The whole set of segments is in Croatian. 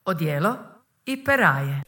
odijelo i peraje.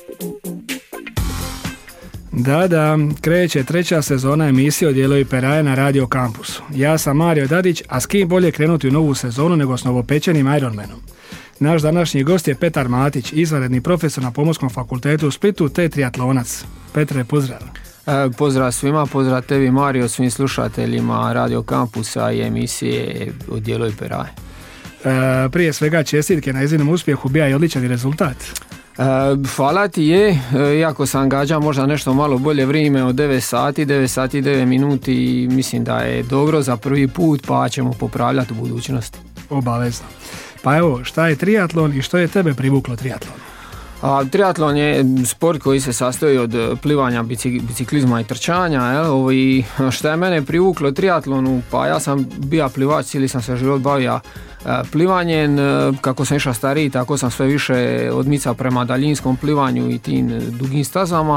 Da, kreće 3. sezona emisije Odijelo i peraje na Radio Kampusu. Ja sam Mario Dadić, a s kim bolje krenuti u novu sezonu nego s novopečenim Ironmanom. Naš današnji gost je Petar Matić, izvanredni profesor na Pomorskom fakultetu u Splitu te triatlonac. Petre, pozdrav. Pozdrav svima, pozdrav tebi Mario, svim slušateljima Radio Kampusa i emisije Odijelo i peraje. Prije svega čestitke na iznimnom uspjehu, bija i odličan rezultat. Hvala ti je, iako sam gađao možda nešto malo bolje vrijeme od 9 sati 9 minuti i mislim da je dobro za prvi put, pa ćemo popravljati u budućnosti. Obavezno. Pa evo, šta je triatlon i što je tebe privuklo triatlonu? Triatlon je sport koji se sastoji od plivanja, biciklizma i trčanja. I šta je mene privuklo triatlonu, pa ja sam bio plivač, cijeli sam se život bavio plivanjem. Kako sam išao stariji, tako sam sve više odmicao prema daljinskom plivanju i tim dugim stazama.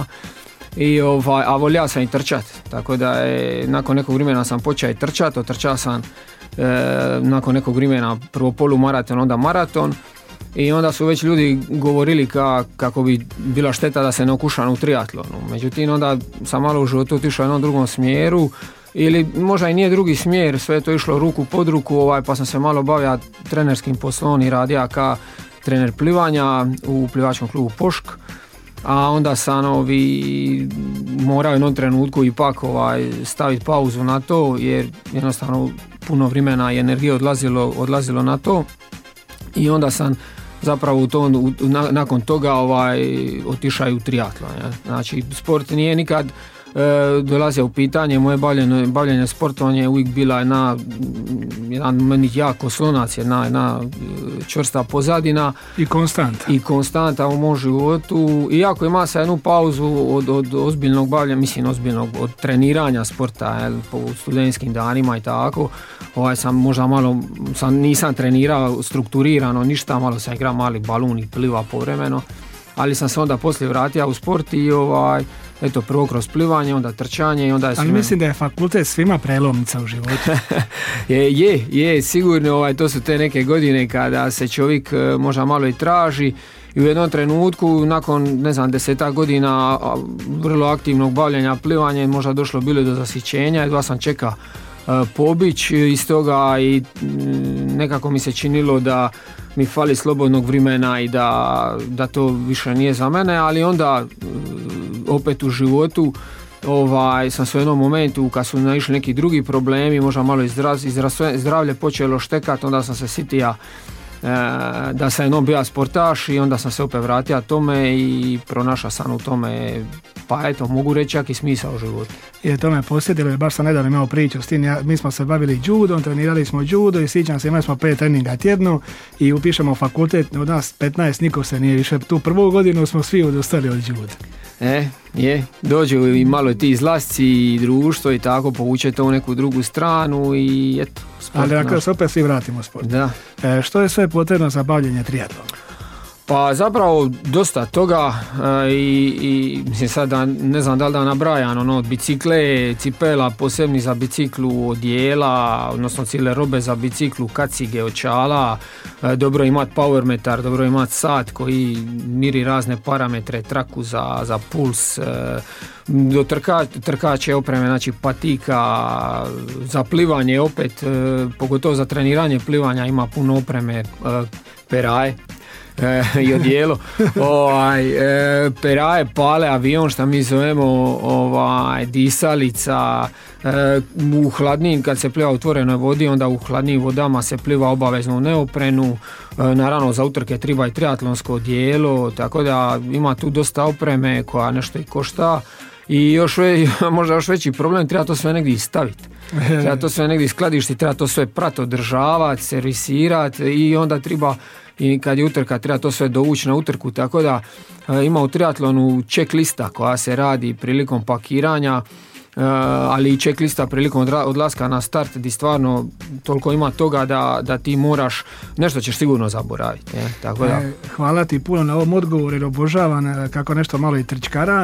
A volio sam i trčat, tako da nakon nekog vremena sam počeo i trčat, otrčao sam nakon nekog vremena prvo polumaraton, onda maraton. I onda su već ljudi govorili kako bi bila šteta da se ne okušam u triatlonu. Međutim, onda sam malo u životu otišao u jednom drugom smjeru, ili možda i nije drugi smjer, sve je to išlo ruku pod ruku, pa sam se malo bavio trenerskim poslom i radio kao trener plivanja u plivačkom klubu Pošk. A onda sam morao u jednom trenutku ipak staviti pauzu na to, jer jednostavno puno vremena i energije odlazilo na to. I onda sam zapravo nakon toga otišao u triatlon. Znači, sport nije nikad dolazio u pitanje, moje bavljenje sportom je uvijek bila jedan meni jako slonac, jedna čvrsta pozadina. I konstanta u mom životu. Iako ima se jednu pauzu od ozbiljnog bavljenja, od treniranja sporta, po studentskim danima i tako. Sam možda malo, nisam trenirao strukturirano ništa, malo sam igrao mali balun i pliva povremeno, ali sam se onda poslije vratio u sport i prvo kroz plivanje, onda trčanje i onda je Ali mislim da je fakultet svima prelomnica u životu. je, sigurno, to su te neke godine kada se čovjek možda malo i traži i u jednom trenutku, nakon 10 godina vrlo aktivnog bavljenja plivanja, možda došlo bilo do zasićenja, jedva sam čekao pobić iz toga i nekako mi se činilo da mi fali slobodnog vremena i da to više nije za mene, ali onda opet u životu sam se u jednom momentu kad su naišli neki drugi problemi, možda malo zdravlje počelo štekati, onda sam se sitio da sam jednom bio sportaš i onda sam se opet vratio tome i pronašao sam u tome, pa eto, mogu reći čak i smisao u životu. I to me posjetilo, jer baš sam nedavno imao priču s tim, mi smo se bavili judom, trenirali smo judo i sjećam se, imali smo 5 treninga tjedno i upišemo fakultet, od nas 15 niko se nije više, tu prvu godinu smo svi odustali od juda. Dođu i malo ti izlasci i društvo i tako, povuče to u neku drugu stranu i eto. Ali dakle se opet svi vratimo u sport. Da. Što je sve potrebno za bavljenje triatlona? Pa zapravo dosta toga i mislim sad ne znam da li da nabrajam, od bicikle, cipela posebni za biciklu, odijela, odnosno cijele robe za biciklu, kacige, očala, dobro imati power metar, dobro imati sat koji miri razne parametre, traku za puls, do trkače opreme, znači patika, za plivanje opet, pogotovo za treniranje plivanja ima puno opreme, peraje i odijelo, peraje, pale, avion, što mi zovemo, disalica, u hladnim, kad se pliva u otvorenoj vodi, onda u hladnim vodama se pliva obavezno u neoprenu, naravno za utrke treba i triatlonsko odijelo, tako da ima tu dosta opreme koja nešto i košta. I možda još veći problem, treba to sve negdje staviti. Treba to sve negdje skladištiti, treba to sve prat održavati, servisirati i onda treba, i kad je utrka, treba to sve dovući na utrku, tako da ima u triatlonu checklista koja se radi prilikom pakiranja, ali i checklista prilikom odlaska na start, gdje stvarno toliko ima toga da ti moraš, nešto ćeš sigurno zaboraviti. Tako da. Hvala ti puno na ovom odgovoru, jer obožavam kako nešto malo i trčkaran.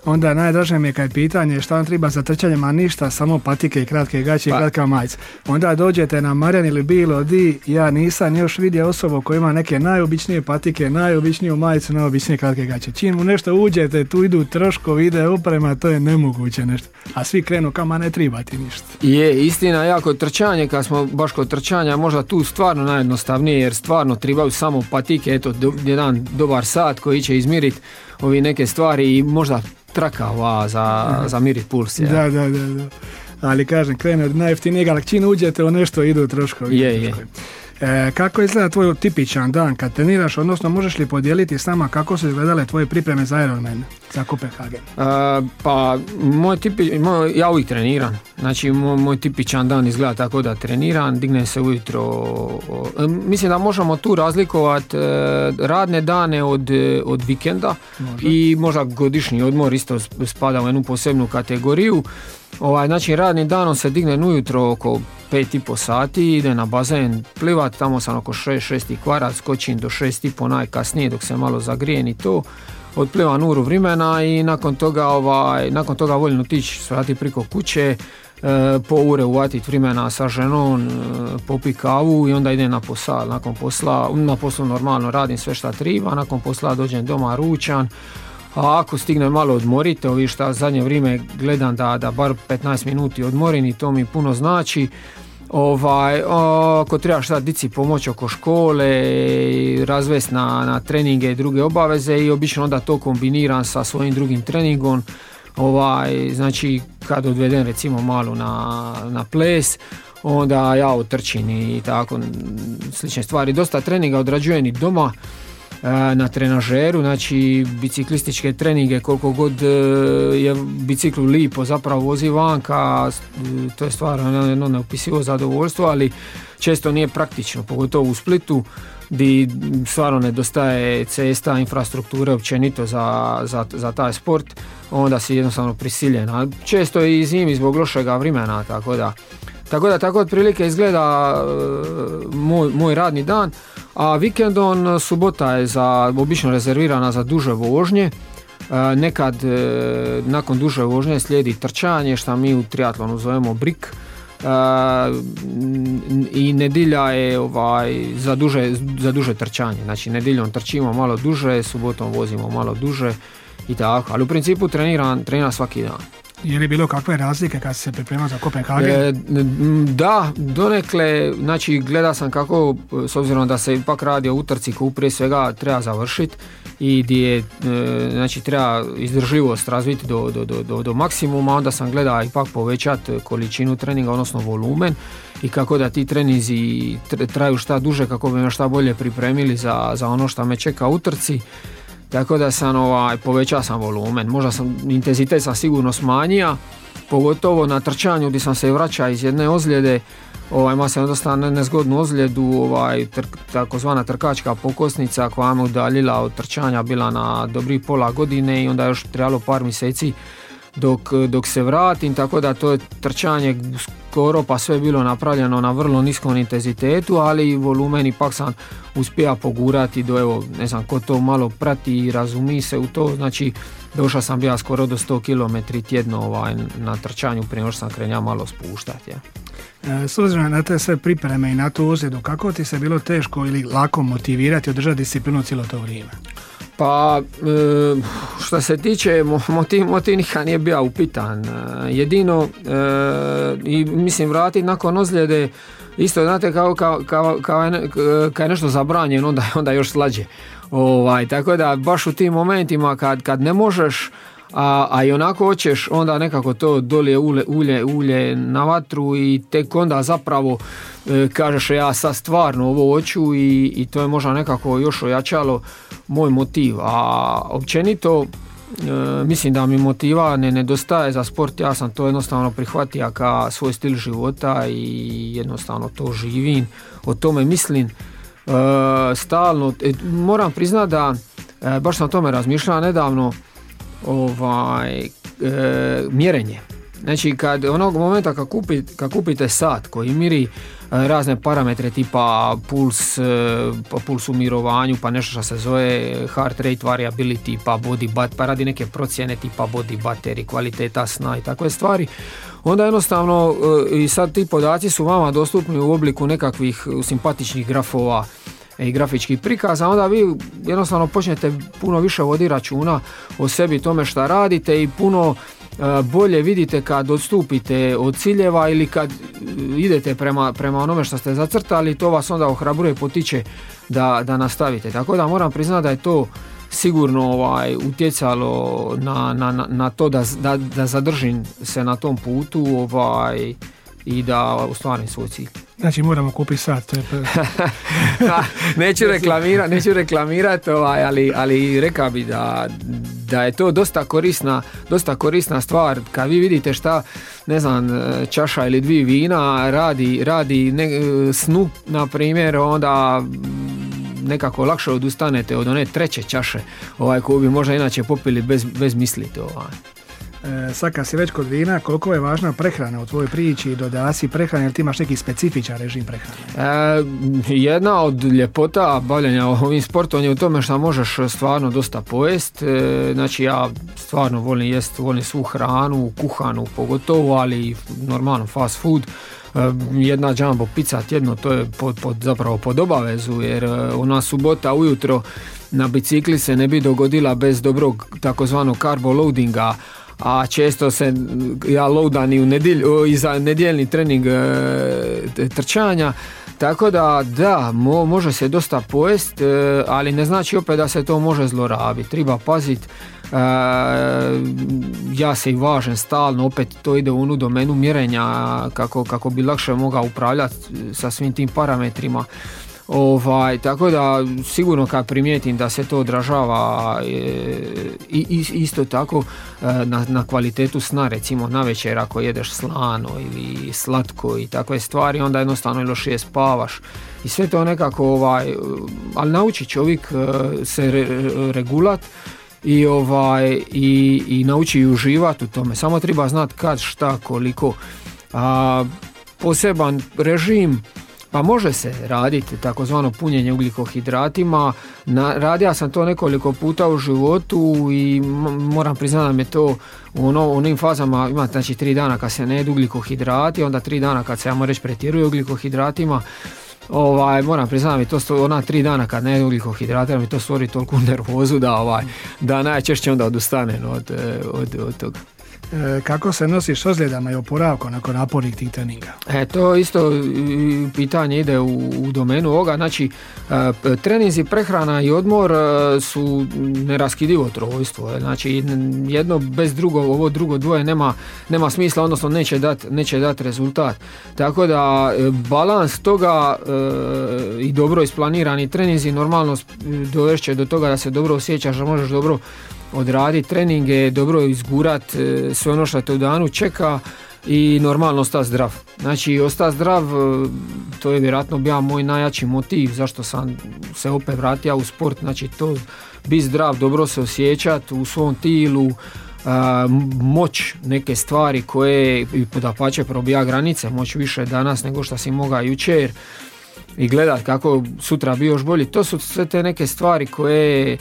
onda najdraže mi je kad je pitanje šta vam treba za trčanje, ma ništa, samo patike i kratke gaće i kratka majica. Onda dođete na Marjan ili bilo di, ja nisam još vidio osobu koja ima neke najobičnije patike, najobičniju majicu, najobičnije kratke gaće. Čim mu nešto uđete, tu idu troškovi, ide oprema, to je nemoguće nešto. A svi krenu kama ne treba ti ništa. Je, istina, jako trčanje, kad smo baš kod trčanja, možda tu stvarno najjednostavnije, jer stvarno trebaju samo patike, eto, jedan dobar sat koji će izmiriti ovi neke stvari i možda trakava za mirit puls. Ja. Da. Ali kažem, krene od najjeftinijeg, ali čim uđete u nešto, idu troškovi. Je. Kako izgleda tvoj tipičan dan kad treniraš, odnosno možeš li podijeliti s nama kako su izgledale tvoje pripreme za Ironman, za Kopenhagen? Pa, ja uvijek treniram. Znači, moj tipičan dan izgleda tako da treniram, dignem se ujutro. Mislim da možemo tu razlikovati radne dane od vikenda. I možda godišnji odmor isto spada u jednu posebnu kategoriju. Znači, radnim danom se dignem ujutro oko 5,5 sati, ide na bazen plivat, tamo sam oko 6 kvarac, skočim do 6,5 najkasnije dok se malo zagrijem i to, odplivam uru vremena i nakon toga volim otići svrati priko kuće, po ure uvatiti vremena sa ženom, popi kavu i onda idem na posao. Nakon posla, na poslu normalno radim sve šta treba, nakon posla dođem doma ručan. A ako stignem malo odmoriti, ovi šta zadnje vrijeme gledam da bar 15 minuti odmorim i to mi puno znači. Ako treba šta dici pomoći oko škole, razvesti na treninge i druge obaveze i obično onda to kombiniram sa svojim drugim treningom. Znači kad odvedem recimo malo na ples, onda ja otrčim i tako slične stvari. Dosta treninga odrađujem i doma na trenažeru, znači biciklističke treninge, koliko god je biciklu lipo zapravo vozi vanka, to je stvarno jedno neopisivo zadovoljstvo, ali često nije praktično, pogotovo u Splitu gdje stvarno nedostaje cesta, infrastrukture općenito za taj sport, onda si jednostavno prisiljen, a često i zimi zbog lošega vremena, tako otprilike izgleda moj radni dan. A vikendom subota je obično rezervirana za duže vožnje. Nekad nakon duže vožnje slijedi trčanje, što mi u triatlonu zovemo brik. I nedjelja je za duže trčanje. Znači nedjeljom trčimo malo duže, subotom vozimo malo duže i tako. Ali u principu treniram svaki dan. Je li bilo kakve razlike kad se priprema za Kopenhagen? Da, donekle, znači gleda sam kako, s obzirom da se ipak radi o utrci koju prije svega treba završiti i gdje znači treba izdržljivost razviti do maksimuma, onda sam gleda ipak povećati količinu treninga, odnosno volumen i kako da ti treninzi traju šta duže, kako bi me šta bolje pripremili za ono što me čeka u utrci. Tako da sam povećao sam volumen, možda sam intenzitet sam sigurno smanjio, pogotovo na trčanju gdje sam se vraćao iz jedne ozljede, imao sam dosta nezgodnu ozljedu, takozvana trkačka pokosnica koja me udaljila od trčanja, bila na dobrih pola godine i onda još trebalo par mjeseci dok se vratim, tako da to je trčanje skoro pa sve bilo napravljeno na vrlo niskom intenzitetu, ali volumen ipak sam uspio pogurati do, evo, ne znam ko to malo prati i razumi se u to, znači došao sam bio skoro do 100 km tjedno na trčanju prije što sam krenja malo spuštati. Ja. S obzirom na te sve pripreme i na tu ozljedu, kako ti se bilo teško ili lako motivirati i održati disciplinu cijelo to vrijeme? Pa, što se tiče motiv nikad nije bio upitan. Jedino, i mislim vratiti nakon ozljede, isto znate kao je nešto zabranjeno, onda još slađe. Tako da baš u tim momentima kad ne možeš, a i onako hoćeš, onda nekako to dolje ulje na vatru i tek onda zapravo kažeš ja sad stvarno ovo hoću i to je možda nekako još ojačalo moj motiv. A općenito mislim da mi motiva ne nedostaje za sport, ja sam to jednostavno prihvatio kao svoj stil života i jednostavno to živim, o tome mislim stalno. Moram priznati da baš sam o tome razmišljao nedavno, mjerenje. Znači kad onog momenta kad kupite sat koji miri razne parametre tipa puls u mirovanju, pa nešto što se zove heart rate variability, pa pa radi neke procjene tipa body battery, kvaliteta sna i takve stvari, onda jednostavno i sad ti podaci su vama dostupni u obliku nekakvih simpatičnih grafova i grafičkih prikaza, onda vi jednostavno počnete puno više voditi računa o sebi, tome šta radite i puno bolje vidite kad odstupite od ciljeva ili kad idete prema onome što ste zacrtali, to vas onda ohrabruje, potiče da nastavite. Tako da moram priznati da je to sigurno utjecalo na to da zadržim se na tom putu i da ostvarim svoj cilj. Znači moramo kupiti sat. Neću reklamirati, ali rekao bi da je to dosta korisna stvar. Kad vi vidite šta, ne znam, čaša ili dvije vina radi snu, na primjer, onda nekako lakše odustanete od one treće čaše koju bi možda inače popili bez misliti. Sad kad si već kod vina, koliko je važna prehrana u tvojoj priči, dodaci prehrane, ili ti imaš neki specifičan režim prehrane? Jedna od ljepota bavljenja ovim sportom je u tome što možeš stvarno dosta pojest. Znači ja stvarno volim svu hranu, kuhanu pogotovo, ali normalno fast food. Jedna jumbo pizza tjedno, to je zapravo pod obavezu, jer ona subota ujutro na bicikli se ne bi dogodila bez dobrog takozvanog carbo loadinga, a često se ja loadam i za nedjeljni trening trčanja, tako da može se dosta pojest, ali ne znači opet da se to može zlorabiti, treba paziti. Ja se i važem stalno, opet to ide u onu domenu mjerenja kako bi lakše mogao upravljati sa svim tim parametrima. Tako da sigurno kad primijetim da se to odražava i isto tako na kvalitetu sna, recimo navečer ako jedeš slano ili slatko i takve stvari, onda jednostavno lošije spavaš i sve to nekako ali nauči čovjek se regulat i nauči uživati u tome, samo treba znati kad, šta, koliko. Poseban režim, pa može se raditi takozvano punjenje ugljikohidratima. Radio sam to nekoliko puta u životu i moram priznati da me to u onim fazama ima, znači 3 dana kad se ne jedu ugljikohidrati, onda 3 dana kad se, ja moram reći, pretjeruje ugljikohidratima. Moram priznati da mi to ona 3 dana kad ne jedu ugljikohidrate, mi to stvori toliku nervozu da najčešće onda odustanem od toga. Kako se nosiš s ozljedama i oporavkom nakon napornih tih treninga? To isto pitanje ide u domenu ovoga. Znači, treninzi, prehrana i odmor su neraskidivo trojstvo. Znači, jedno bez drugog, ovo drugo dvoje nema smisla, odnosno neće dati rezultat. Tako da balans toga i dobro isplanirani treninzi normalno dovešće do toga da se dobro osjećaš, da možeš dobro odraditi treninge, dobro izgurat sve ono što te u danu čeka i normalno ostati zdrav. Znači ostati zdrav, to je vjerojatno bio moj najjači motiv zašto sam se opet vratio u sport. Znači to biti zdrav, dobro se osjećati u svom tilu, moć neke stvari koje dapače probija granice, moć više danas nego što si mogao jučer i gledat kako sutra bi još bolji. To su sve te neke stvari koje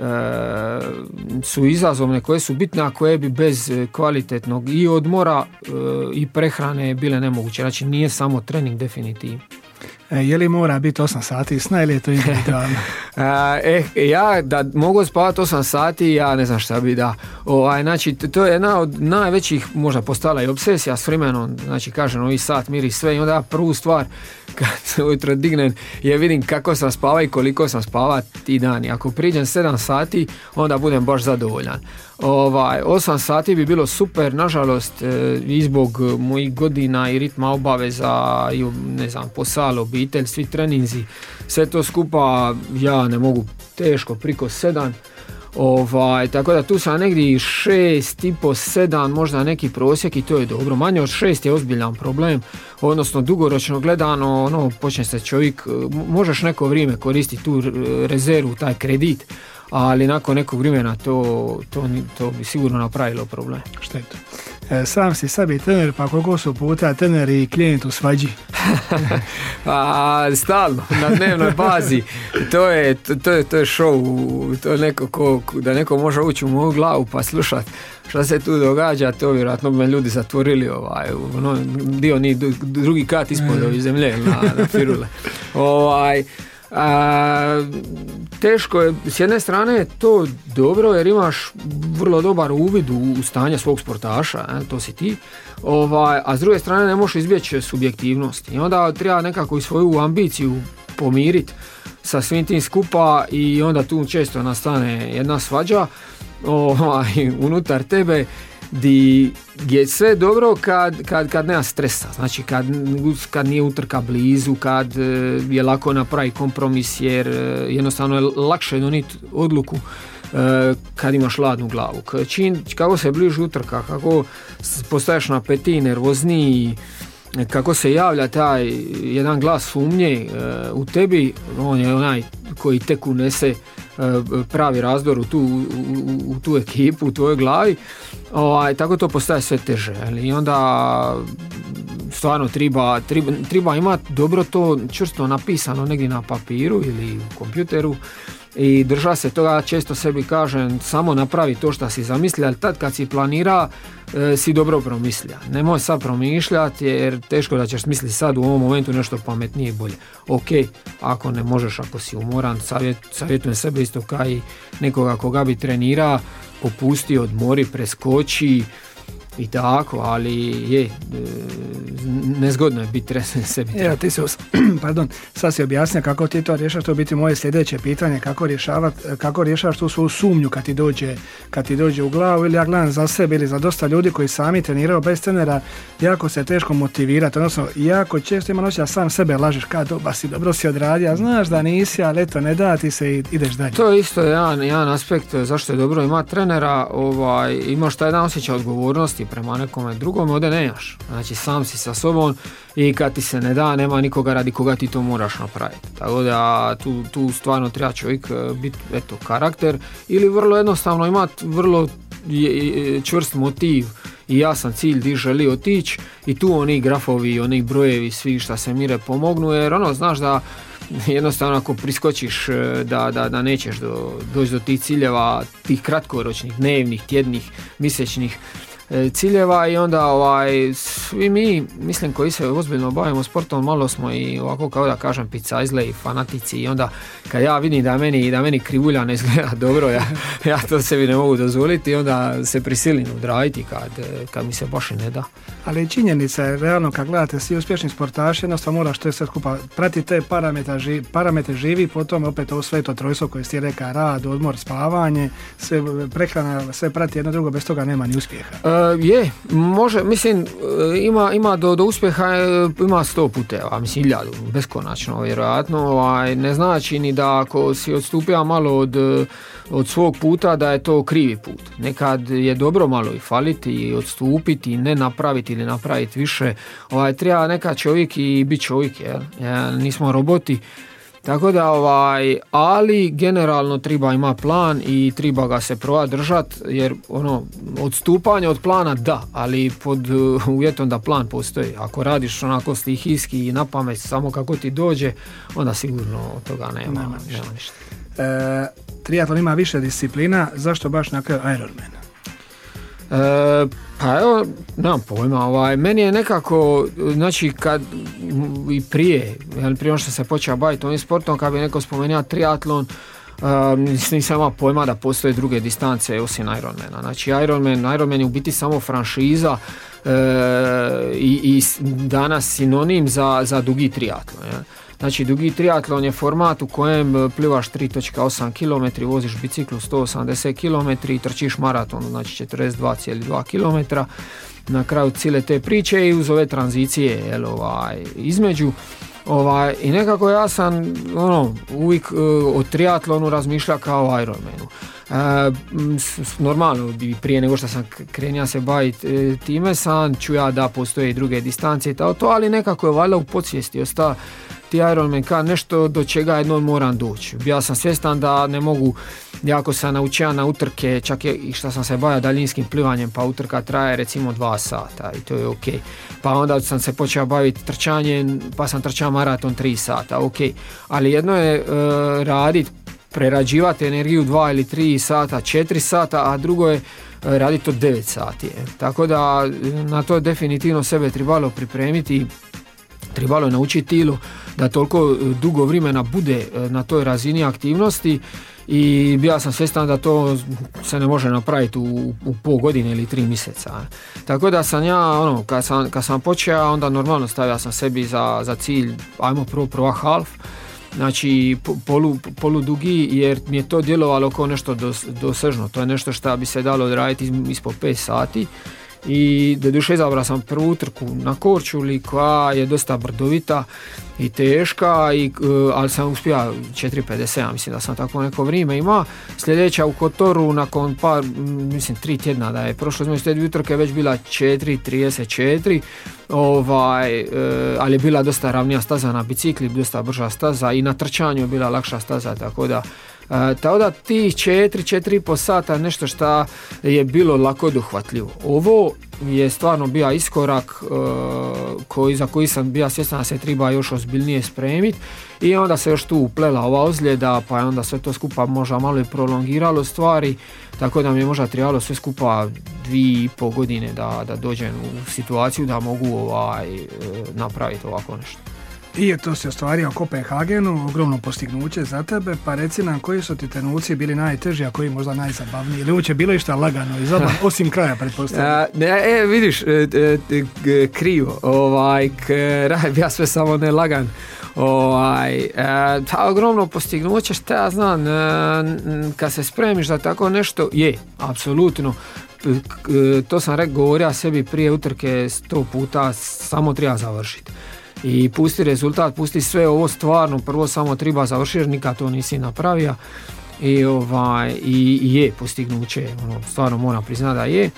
su izazovne, koje su bitne, a koje bi bez kvalitetnog i odmora i prehrane bile nemoguće. Znači nije samo trening definitivno. Je li mora biti 8 sati sna ili je to individualno? Ja da mogu spavati 8 sati, ja ne znam šta bi da. Znači, to je jedna od najvećih, možda postala i obsesija s vremenom. Znači, kažem, ovi sat miri sve i onda prvu stvar kad se ujutro dignem je vidim kako sam spava i koliko sam spava ti dani. Ako priđem 7 sati, onda budem baš zadovoljan. 8 sati bi bilo super, nažalost i zbog mojih godina i ritma obaveza i ne znam, posao, obitelj, svi treninzi, sve to skupa ja ne mogu, teško priko 7. Tako da tu sam negdje 6,5, 7, možda neki prosjek i to je dobro. Manje od 6 je ozbiljan problem, odnosno dugoročno gledano, počne se čovjek, možeš neko vrijeme koristiti tu rezervu, taj kredit, ali nakon nekog vremena to bi sigurno napravilo problem. Štetu. Sam si sebi trener, pa koliko su puta trener i klijent u svađi? Stalno, na dnevnoj bazi. To je show, to je neko da neko može ući u moju glavu pa slušati šta se tu događa, to vjerojatno bi me ljudi zatvorili dio ni drugi kat ispod ove zemlje na firule. Teško je, s jedne strane je to dobro jer imaš vrlo dobar uvid u stanje svog sportaša, to si ti, a s druge strane ne možeš izbjeći subjektivnost i onda treba nekako i svoju ambiciju pomiriti sa svim tim skupa i onda tu često nastane jedna svađa unutar tebe di je sve dobro kad nema stresa, znači kad nije utrka blizu, kad je lako napraviti kompromis jer jednostavno je lakše donijeti odluku kad imaš hladnu glavu. Kako se bliži utrka, kako postaješ napetiji, nervozniji, kako se javlja taj jedan glas sumnje u tebi, on je onaj koji tek unese pravi razdor u tu ekipu, u tvojoj glavi, tako to postaje sve teže. I onda stvarno treba imati dobro to čvrsto napisano negdje na papiru ili u kompjuteru i drža se toga. Često sebi kažem samo napravi to što si zamislio, ali tad kad si planira si dobro promislija. Nemoj sad promišljati jer teško da ćeš misliti sad u ovom momentu nešto pametnije i bolje. Ok, ako ne možeš, ako si umoran, savjetujem sebe isto kao i nekoga koga bi trenira, popusti, odmori, preskoči i tako, ali nezgodno je biti sebi. Ti si, sad si objasnio kako ti to rješaš, to je biti moje sljedeće pitanje, kako rješaš tu svoju sumnju kad ti dođe u glavu, ili ja gledam za sebe ili za dosta ljudi koji sami treniraju bez trenera, jako se teško motivirati, odnosno jako često ima noć da sam sebe lažeš, dobro si odradio, znaš da nisi, ali eto ne da ti se i ideš dalje. To je isto jedan aspekt zašto je dobro imati trenera, imaš taj jedan osjećaj odgovornosti prema nekome drugom, ovdje nemaš. Znači sam si sa sobom i kad ti se ne da, nema nikoga radi koga ti to moraš napraviti. Tako da tu stvarno treba čovjek biti karakter ili vrlo jednostavno imati vrlo čvrst motiv i jasan cilj di želi otići i tu oni grafovi, oni brojevi, svi šta se mire pomognu jer znaš da jednostavno ako priskočiš da nećeš doći do tih ciljeva, tih kratkoročnih, dnevnih, tjednih, mjesečnih ciljeva i onda svi mi, mislim koji se ozbiljno bavimo sportom, malo smo i ovako kao da kažem picajzle i fanatici i onda kad ja vidim da meni krivulja ne izgleda dobro, ja to sebi ne mogu dozvoliti i onda se prisilim odraditi kad mi se baš i ne da. Ali činjenica je realno kad gledate svi uspješni sportaši, jednostavno moraš to sve skupa pratiti te parametre živi, potom opet ovo sve to trojstvo koje si reka, rad, odmor, spavanje, sve prehrana, sve prati jedno drugo, bez toga nema ni uspjeha. Može, mislim, ima do uspjeha ima 100 puteva, mislim 1000, beskonačno vjerojatno, ne znači ni da ako si odstupio malo od svog puta da je to krivi put. Nekad je dobro malo i faliti i odstupiti i ne napraviti ili napraviti više. Treba nekad čovjek i biti čovjek, nismo roboti. Tako da, ali generalno treba ima plan i treba ga se prova držati, jer odstupanje od plana da, ali pod uvjetom da plan postoji. Ako radiš onako stihijski i na pamet samo kako ti dođe, onda sigurno od toga nema ništa. Triatlon ima više disciplina, zašto baš na kraju Ironman? Pa evo, nemam pojma, meni je nekako, znači kad i prije što se počeo baviti ovim sportom, kad bi neko spomenuo triatlon, nisam imao pojma da postoje druge distance osim Ironmana. Znači Ironman je u biti samo franšiza i danas sinonim za dugi triatlon. Znači dugi triatlon je format u kojem plivaš 3.8 km, voziš biciklu 180 km i trčiš maraton, znači 42,2 km. Na kraju cijele te priče i uz ove tranzicije između. I nekako ja sam uvijek o triatlonu razmišljao kao o Ironmanu. Normalno, prije nego što sam krenio se baviti time, sam čuja da postoje i druge distance i to, ali nekako je valjda u podsvijesti ostao ti Ironman kao nešto do čega jednom moram doći. Ja sam svjestan da ne mogu jako sam naučio na utrke, čak i što sam se bavio daljinskim plivanjem, pa utrka traje recimo 2 sata i to je ok. Pa onda sam se počeo baviti trčanjem, pa sam trčao maraton 3 sata, ok. Ali jedno je raditi, prerađivati energiju 2 ili 3 sata, 4 sata, a drugo je raditi to 9 sati. Tako da na to definitivno sebe trebalo pripremiti, trebalo naučiti tijelu da toliko dugo vremena bude na toj razini aktivnosti i bio sam svjestan da to se ne može napraviti u pol godine ili 3 mjeseca. Tako da sam ja, kad sam počeo, onda normalno stavio sam sebi za cilj, ajmo prvo half, znači polu dugi, jer mi je to djelovalo kao nešto dosežno. To je nešto što bi se dalo odraditi ispod 5 sati. I doduše izabrao sam prvu utrku na Korčuli koja je dosta brdovita i teška, ali sam uspio 4.57, mislim da sam tako neko vrijeme ima. Sljedeća u Kotoru nakon 3 tjedna da je prošlo, znači te dvije utrke već bila 4.34, ali je bila dosta ravnija staza na bicikli, dosta brža staza i na trčanju je bila lakša staza, tako da tih 4,5 sata nešto što je bilo lako dohvatljivo. Ovo je stvarno bio iskorak za koji sam bio svjestan da se treba još ozbiljnije spremiti i onda se još tu uplela ova ozljeda, pa je onda sve to skupa možda malo i prolongiralo stvari, tako da mi je možda trebalo sve skupa 2,5 godine da dođem u situaciju da mogu napraviti ovako nešto. I to se ostvario u Kopenhagenu, ogromno postignuće za tebe, pa reci nam koji su ti trenuci bili najteži, a koji možda najzabavniji, ili uopće bilo išta lagano i zabavno, osim kraja pretpostavljam. Vidiš, krivo, ja sve samo ne lagan. Ogromno postignuće, šta ja znam, kad se spremiš za tako nešto, je, apsolutno. To sam govorio sebi prije utrke 100 puta, samo treba završiti. I pusti rezultat, pusti sve ovo stvarno, prvo samo treba završiti jer nikad to nisi napravio i je postignuće, stvarno moram priznati da je.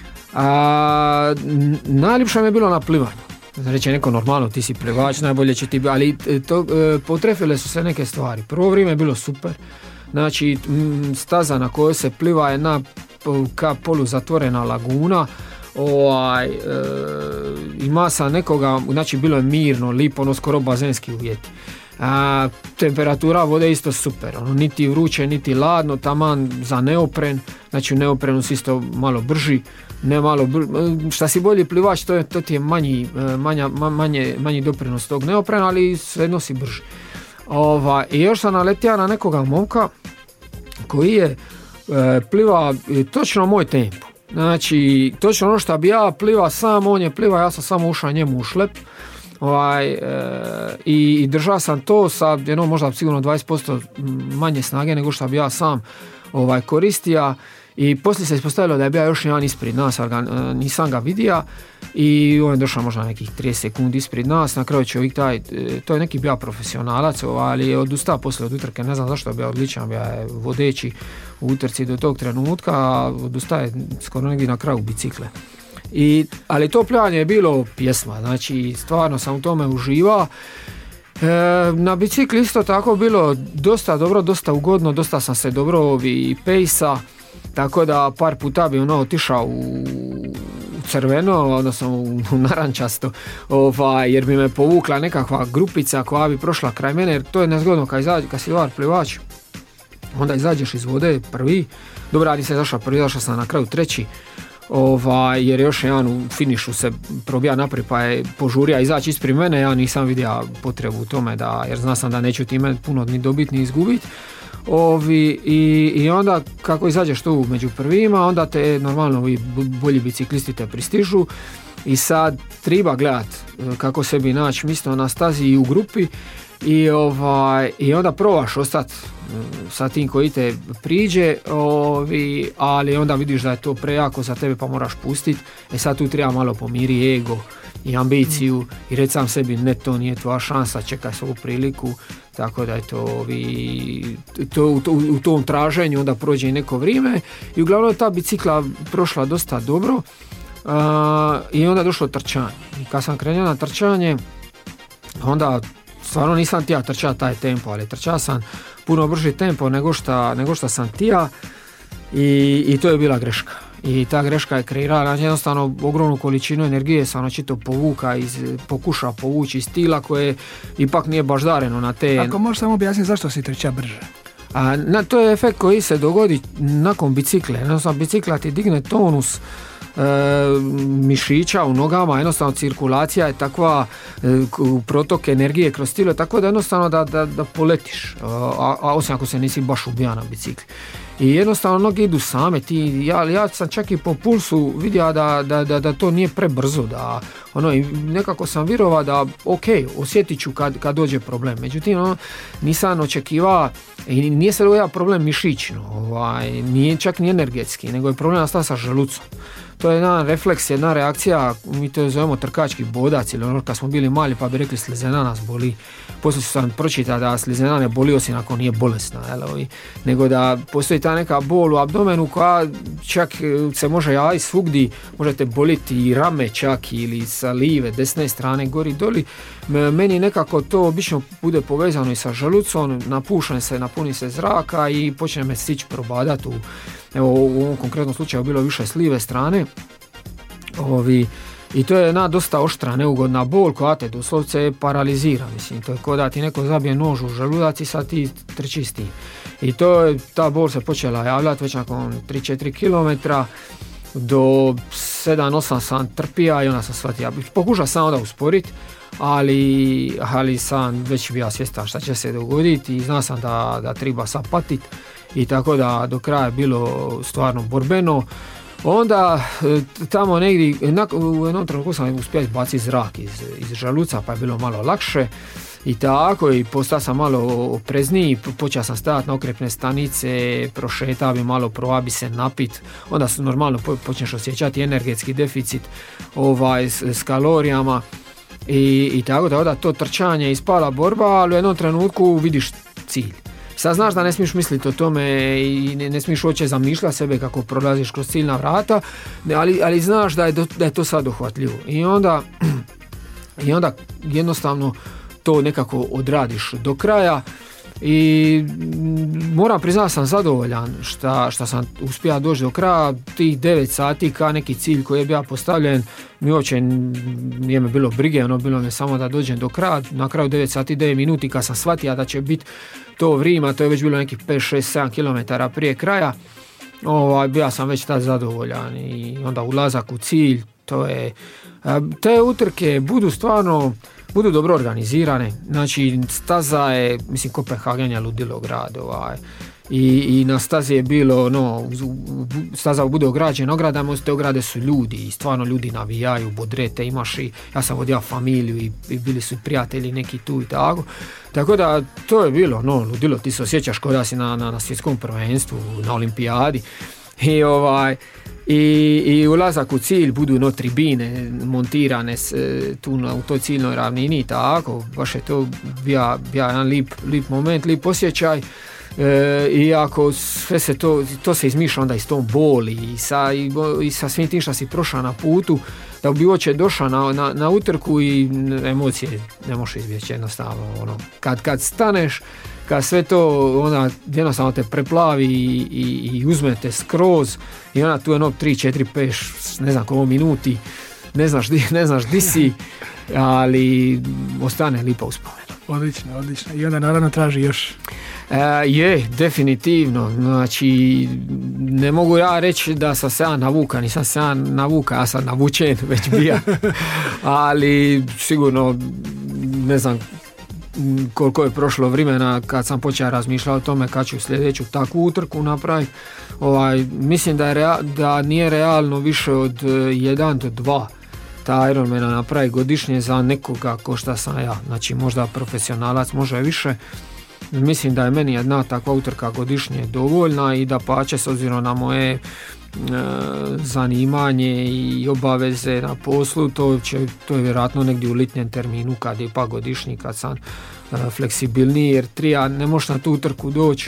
Najljepše mi je bilo na plivanju. Reći neko normalno, ti si plivač, najbolje će ti biti, ali potrefile su se neke stvari. Prvo vrijeme je bilo super, znači staza na kojoj se pliva je ka poluzatvorena laguna, ima sam nekoga, znači bilo je mirno, lipo, skoro bazenski uvjeti. Temperatura vode isto super, niti vruće, niti ladno, taman za neopren, znači u neoprenu si isto malo brži, šta si bolji plivač, to ti je manji doprinos tog neoprena, ali svejedno si brži. I još sam naletio na nekoga momka koji je pliva točno moj tempo. Znači, točno ono što bi ja pliva sam, on je pliva, ja sam samo ušao njemu u šlep i držao sam to sa možda sigurno 20% manje snage nego što bi ja sam koristio i poslije se ispostavilo da je bio još jedan ispred nas, ali nisam ga vidio i on je došao možda nekih 30 sekundi ispred nas, na kraju čovjek to je neki bio profesionalac, ali je odustao poslije od utrke, ne znam zašto je bio odličan, bio je vodeći u utrci do tog trenutka, a odustaje skoro negdje na kraju bicikle. Ali to plivanje je bilo pjesma, znači stvarno sam u tome uživao. Na bicikli isto tako bilo dosta dobro, dosta ugodno, dosta sam se dobro pejsa, tako da par puta bi otišao u crveno, odnosno u narančasto, jer bi me povukla nekakva grupica koja bi prošla kraj mene, jer to je nezgodno kad si dobar plivač, onda izađeš iz vode prvi, dobro, ali se zašao prvi, zašao sam na kraju treći, jer još jedan u finišu se probija naprijed pa je požurio izaći ispred mene, ja nisam vidio potrebu u tome jer znao sam da neću time puno ni dobiti ni izgubiti. I onda kako izađeš tu među prvima, onda te normalno ovi bolji biciklisti te pristižu i sad treba gledat kako sebi naći mjesto na stazi i u grupi i onda probaš ostati sa tim koji te priđe, ali onda vidiš da je to prejako za tebe pa moraš pustiti. Sad tu treba malo pomiri ego i ambiciju i reći sam sebi ne, to nije tvoja šansa, čekaj svoju priliku, tako da je to u tom traženju onda prođe i neko vrijeme i uglavnom ta bicikla prošla dosta dobro i onda došlo trčanje i kad sam krenuo na trčanje onda stvarno nisam trčao taj tempo, ali trčao sam puno brži tempo nego šta sam tija i to je bila greška. I ta greška je kreirala jednostavno ogromnu količinu energije, sam očito pokuša povući iz tila koje ipak nije baš dareno na te... Ako možeš samo objasniti zašto si trča brže? To je efekt koji se dogodi nakon bicikle. Jednostavno bicikla ti digne tonus mišića u nogama, jednostavno cirkulacija je takva, protok energije kroz tilo, tako da jednostavno da poletiš, a osim ako se nisi baš ubija na bicikli. I jednostavno noge idu same, ja sam čak i po pulsu vidio da to nije prebrzo, i nekako sam vjerovao da osjetit ću kad dođe problem. Međutim, nisam očekivao i nije se dogodio problem mišićno, nije čak ni energetski, nego je problem nastao sa želucom. To je jedan refleks, jedna reakcija, mi to zovemo trkački bodac, ili kad smo bili mali pa bi rekli slizena nas boli. Poslije sam pročitao da slizena ne boli osim ako nije bolesna, nego da postoji ta neka bol u abdomenu koja čak se može javiti svugdji, možete boliti i rame čak ili sa live, desne strane, gori, doli. Meni nekako to obično bude povezano i sa želucom, napuni se zraka i počne me stići probadati u ovom konkretnom slučaju bilo više s live strane. I to je jedna dosta oštra, neugodna bol koja te doslovce paralizira. Mislim, to je kao da ti neko zabije nož u želudac i sad ti trči s tim. I ta bol se počela javljati već nakon 3-4 km. Do 7-8 sam trpija i onda sam shvatio. Pokušao sam onda usporiti, ali sam već bio svjestan šta će se dogoditi i znao sam da treba sad patiti. I tako da do kraja je bilo stvarno borbeno. Onda tamo negdje u jednom trenutku sam uspio izbaciti zrak iz želuca, pa je bilo malo lakše i tako, i postao sam malo oprezniji, počeo sam stajati na okrepne stanice, prošetao bi malo, probao bi se napit, onda su normalno počneš osjećati energetski deficit s kalorijama i tako da to trčanje ispala borba, ali u jednom trenutku vidiš cilj. Sad znaš da ne smiješ misliti o tome i ne smiješ uopće zamišljati sebe kako prolaziš kroz ciljna vrata, ali znaš da je to sad dohvatljivo. I onda jednostavno to nekako odradiš do kraja i moram priznati da sam zadovoljan što sam uspio doći do kraja tih 9 sati ka neki cilj koji je bio postavljen. Mi uopće nije me bilo brige, bilo mi samo da dođem do kraja. Na kraju 9 sati 9 minuti kad sam shvatio da će biti to vrijeme, to je već bilo nekih 5, 6, 7 km prije kraja, bio sam već tad zadovoljan i onda ulazak u cilj, te utrke budu dobro organizirane, znači staza je, Kopenhagen je ludilo grad, i na stazi je bilo, staza bude ograđena ogradama, te ograde su ljudi i stvarno ljudi navijaju, bodrete, imaš i, ja sam vodio familiju i bili su prijatelji neki tu i tako da to je bilo, ludilo, ti se osjećaš kao da si na svjetskom prvenstvu, na olimpijadi i ulazak u cilj, budu tribine montirane tu u toj ciljnoj ravnini i tako, baš je to bio jedan lip moment, lip osjećaj. Iako sve se to se izmišlja onda i s tom boli i sa svim tim što si prošao na putu, da bi uopće došao na utrku i emocije ne možeš izbjeći jednostavno. Kad staneš, kad sve to onda jednostavno te preplavi i uzmete skroz i onda tu je 3, 4, 5, ne znam koliko minuti, ne znaš di si, ali ostane lipa uspomena. Odlično. I onda naravno traži još. Je, definitivno. Znači, ne mogu ja reći da sam se ja navuka, nisam se ja navuka, ja sam navučen već bija. Ali sigurno ne znam koliko je prošlo vremena kad sam počeo razmišljati o tome kad ću sljedeću takvu utrku napraviti. Mislim da nije realno više od 1 do 2 ta Ironmana napravi godišnje za nekoga ko šta sam ja. Znači možda profesionalac, može više. Mislim da je meni jedna takva utrka godišnje dovoljna i da pače s obzirom na moje zanimanje i obaveze na poslu, to je vjerojatno negdje u litnjem terminu kad je pa godišnji, kad sam fleksibilniji, jer trija ne možeš na tu utrku doći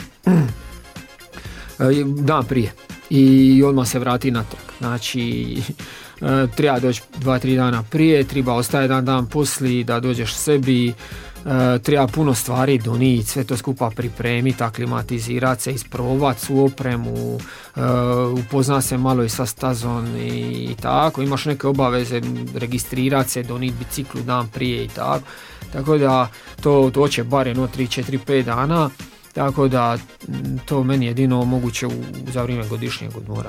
dan prije i odmah se vrati natrag. Znači treba doći 2-3 dana prije, treba ostaje jedan dan poslije da dođeš sebi, treba puno stvari donijeti, sve to skupa pripremiti, aklimatizirati se, isprobati svu opremu, upozna se malo i sa stazom i tako, imaš neke obaveze, registrirati se, donijeti biciklu dan prije i tako. Tako da to će bar 3, 4, 5 dana, tako da to meni jedino moguće za vrijeme godišnjeg odmora.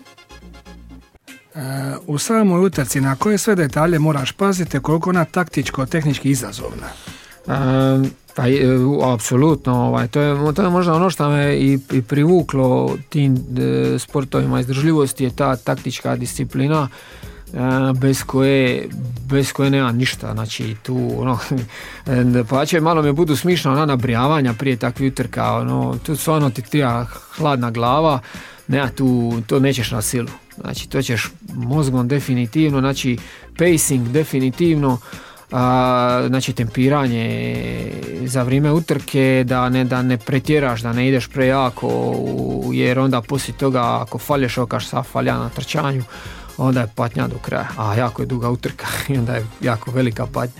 U samoj utrci na koje sve detalje moraš paziti, koliko ona taktičko-tehnički izazovna? Apsolutno, to je možda ono što me i privuklo tim sportovima izdržljivosti, je ta taktička disciplina bez koje nema ništa. Znači tu pa će malo me budu smišna ona nabrijavanja prije takvih utrka, tu stvarno ti treba hladna glava, to nećeš na silu, znači to ćeš mozgom definitivno, znači pacing definitivno, znači tempiranje za vrijeme utrke, da ne pretjeraš, da ne ideš prejako, jer onda poslije toga ako falješ okaš sa falja na trčanju, onda je patnja do kraja, a jako je duga utrka i onda je jako velika patnja.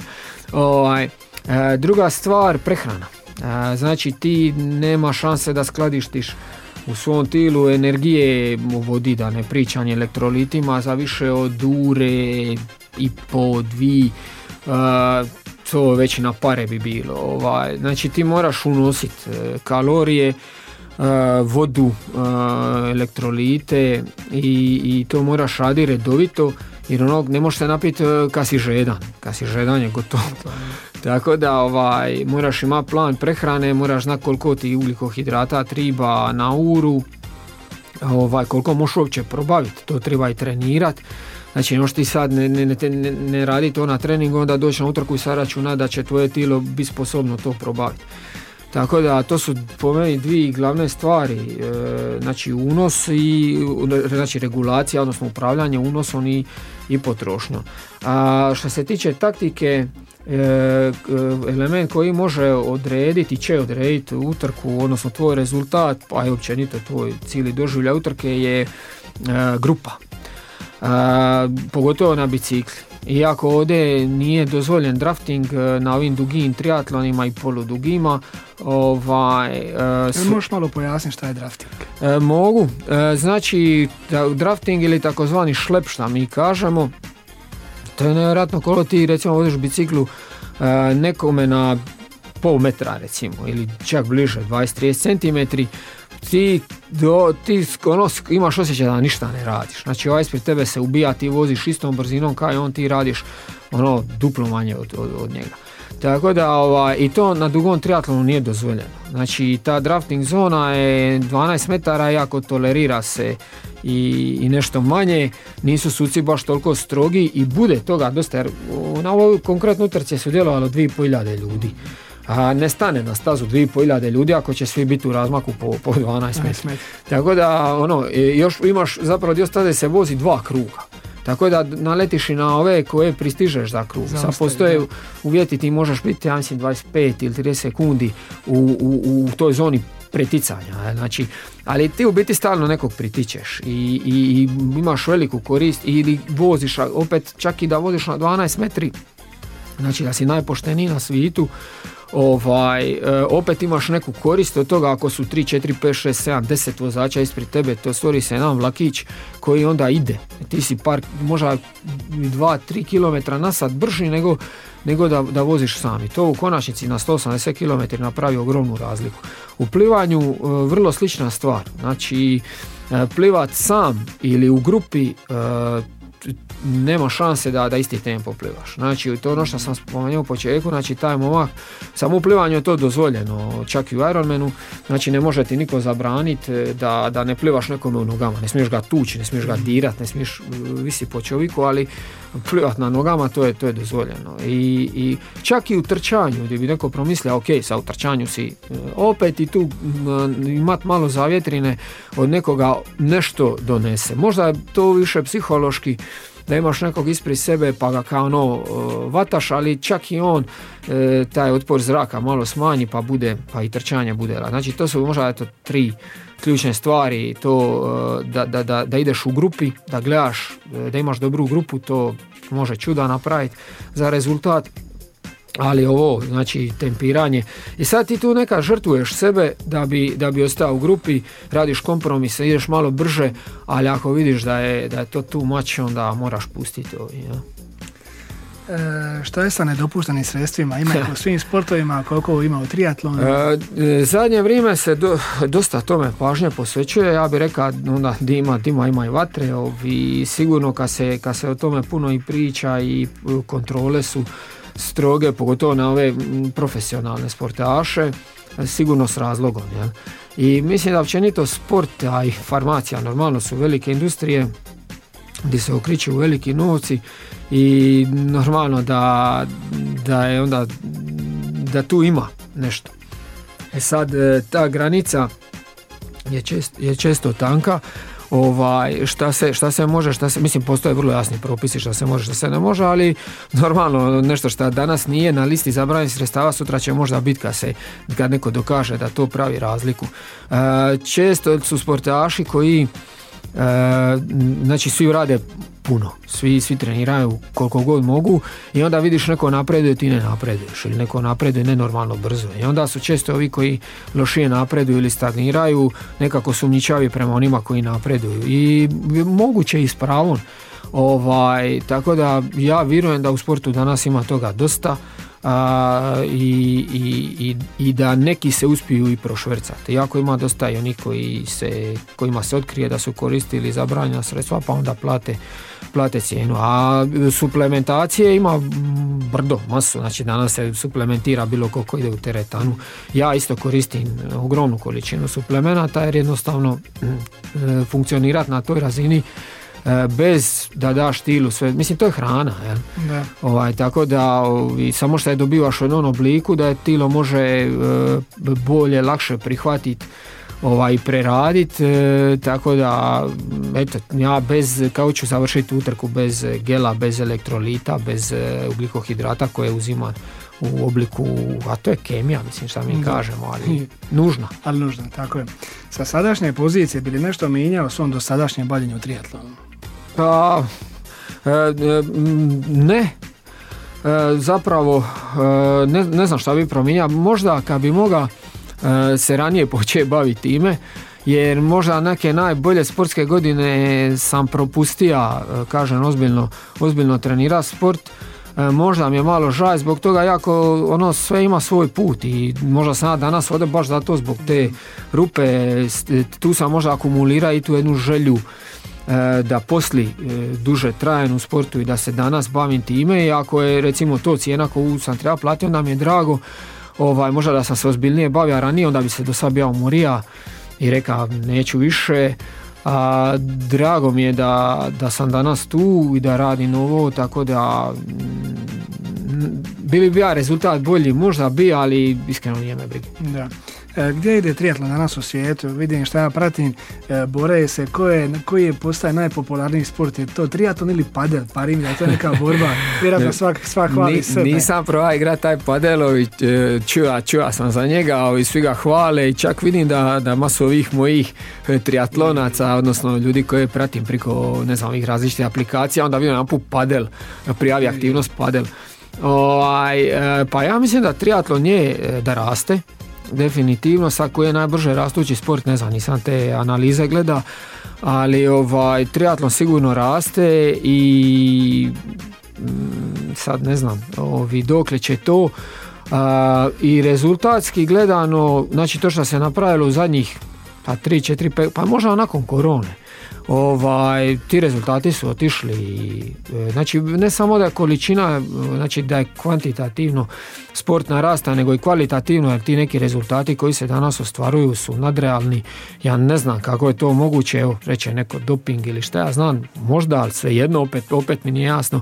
Druga stvar, prehrana. Znači ti nema šanse da skladištiš u svom tilu energije, vodi, da ne pričam, elektrolitima za više od ure i po 2, to već na pare bi bilo. Znači ti moraš unositi kalorije, vodu, elektrolite i to moraš raditi redovito, jer ne možeš se napiti kad si žedan je gotovo. Tako da moraš imati plan prehrane, moraš znati koliko ti ugljikohidrata treba na uru, koliko možeš uopće probaviti, to treba i trenirati. Znači, možeš ti sad ne raditi to na treningu, onda doći na utrku i sad računa da će tvoje tijelo biti sposobno to probaviti. Tako da to su po meni 2 glavne stvari, znači unos i znači regulacija, odnosno upravljanje unosom i potrošnjom. A što se tiče taktike, element koji može će odrediti utrku, odnosno tvoj rezultat, pa i općenito tvoj cijeli doživljaj utrke je grupa. Pogotovo na bicikli. Iako ovdje nije dozvoljen drafting na ovim dugim triatlonima i poludugima, možeš malo pojasniti šta je drafting? Mogu. Znači drafting ili takozvani šlep, šta mi kažemo, to je nevjerojatno koliko ti recimo voziš biciklu nekome na pol metra recimo, ili čak bliže 20-30 cm, ti imaš osjećaj da ništa ne radiš. Znači ispred tebe se ubija, ti voziš istom brzinom kao i on, ti radiš duplo manje od njega. Tako da i to na dugom triatlonu nije dozvoljeno. Znači ta drafting zona je 12 metara, iako tolerira se i nešto manje, nisu suci baš toliko strogi i bude toga dosta, jer na ovoj konkretno utrci je sudjelovalo 2.500 ljudi. A ne stane na stazu 2.500 ljudi ako će svi biti u razmaku po 12 metara. Tako da još imaš zapravo dio staze se vozi 2 kruga. Tako da naletiš i na ove koje pristižeš za krug. Sad postoje uvjeti, ti možeš biti 25 ili 30 sekundi u toj zoni preticanja. Znači, ali ti u biti stalno nekog pritičeš i imaš veliku korist, ili voziš, opet čak i da voziš na 12 metri, znači da si najpošteniji na svijetu, opet imaš neku korist od toga ako su 3, 4, 5, 6, 7, 10 vozača ispred tebe, to stvori se jedan vlakić koji onda ide. Ti si možda 2-3 km na sat brži nego da voziš sam. I to u konačnici na 180 km napravi ogromnu razliku. U plivanju vrlo slična stvar. Znači plivat sam ili u grupi nema šanse da isti tempo plivaš. Znači to ono što sam spomenuo u početku, znači taj momak, samo u plivanju je to dozvoljeno, čak i u Ironmanu, znači ne može ti niko zabraniti da ne plivaš nekome u nogama, ne smiješ ga tući, ne smiješ ga dirati, ne smiješ visiti po čovjeku, ali plivat na nogama to je dozvoljeno. I čak i u trčanju gdje bi neko promislio, ok, sa u trčanju si opet i tu imat malo zavjetrine od nekoga nešto donese. Možda je to više psihološki, da imaš nekog ispred sebe pa ga kao vataš, ali čak i on taj otpor zraka malo smanji pa i trčanje bude. Znači to su možda 3 ključne stvari, to da ideš u grupi, da gledaš, da imaš dobru grupu, to može čuda napraviti za rezultat. ali ovo, znači tempiranje. I sad ti tu neka žrtvuješ sebe da bi ostao u grupi, radiš kompromis, ideš malo brže, ali ako vidiš da je to too much, onda moraš pustiti ovo. Ja. Što je sa nedopuštenim sredstvima? Ima ih u svim sportovima, koliko ima u triatlonu? Zadnje vrijeme se dosta tome pažnje posvećuje, ja bih rekao onda dima ima i vatre, i sigurno kad se o tome puno i priča i kontrole su stroge, pogotovo na ove profesionalne sportaše, sigurno s razlogom. Jel? I mislim da općenito sport, a i farmacija normalno su velike industrije gdje se okreću veliki novci i normalno da je onda da tu ima nešto. Sad ta granica je često tanka. Šta se može, mislim postoje vrlo jasni propisi šta se može, šta se ne može, ali normalno nešto što danas nije na listi zabranjenih sredstava, sutra će možda biti kad neko dokaže da to pravi razliku. Često su sportaši koji znači svi rade puno, svi treniraju koliko god mogu i onda vidiš neko napreduje, ti ne napreduješ, ili neko napreduje nenormalno brzo i onda su često ovi koji lošije napreduju ili stagniraju nekako sumnjičavi prema onima koji napreduju i moguće i s pravom, tako da ja vjerujem da u sportu danas ima toga dosta. I da neki se uspiju i prošvercati. Iako ima dosta i onih kojima se otkrije da su koristili zabranjena sredstva pa onda plate cijenu. A suplementacije ima brdo, masu, znači danas se suplementira bilo ko ide u teretanu. Ja isto koristim ogromnu količinu suplemenata jer jednostavno funkcionirati na toj razini bez da daš tilu sve, mislim to je hrana, jel? Tako da samo što je dobivaš u jednom obliku da je tilo može bolje, lakše prihvatiti i preraditi, tako da eto, ja kao ću završiti utrku bez gela, bez elektrolita, bez ugljikohidrata koje uzima u obliku, a to je kemija, mislim šta mi kažemo, ali nužna. Ali nužna, tako je. Sa sadašnje pozicije bi li nešto mijenjao svom dosadašnjem bavljenju triatlonu? Pa, ne. Zapravo, ne znam šta bi promijenio. Možda kad bi mogao se ranije početi baviti time, jer možda neke najbolje sportske godine sam propustio, kažem, ozbiljno trenira sport. Možda mi je malo žaj zbog toga, jako sve ima svoj put i možda sam ja danas ovdje baš zato zbog te rupe, tu sam možda akumulira i tu jednu želju da posli duže trajem u sportu i da se danas bavim time i ako je recimo to cijena koju sam treba platiti, onda mi je drago, možda da sam se ozbiljnije bavio ranije, onda bi se do sad bio umorija i rekao neću više. Drago mi je da sam danas tu i da radim ovo, tako da bi bio rezultat bolji, možda bi, ali iskreno nije me briga. Da. Gdje ide triatlon danas u svijetu? Vidim šta ja pratim, bore se koji je postaje najpopularniji sport, je to triatlon ili padel? Parim da je to neka borba, vjerojatno svak hvali sebe. Nisam probao igrati taj padel, čuva sam za njega, svi ga hvale i čak vidim da masu ovih mojih triatlonaca, odnosno ljudi koje pratim preko ovih različitih aplikacija, onda vidim jedan put padel, prijavi aktivnost padel. Pa ja mislim da triatlon je da raste, definitivno, sad koji je najbrže rastući sport, ne znam, nisam te analize gleda, ali triatlon sigurno raste i sad ne znam dokle će to i rezultatski gledano, znači to što se napravilo u zadnjih 3, 4, 5, pa možda nakon korone, ti rezultati su otišli, znači ne samo da je količina, znači da je kvantitativno sport narasta, nego i kvalitativno, jer ti neki rezultati koji se danas ostvaruju su nadrealni. Ja ne znam kako je to moguće, evo reče neko doping ili šta ja znam, možda, ali svejedno opet mi nije jasno.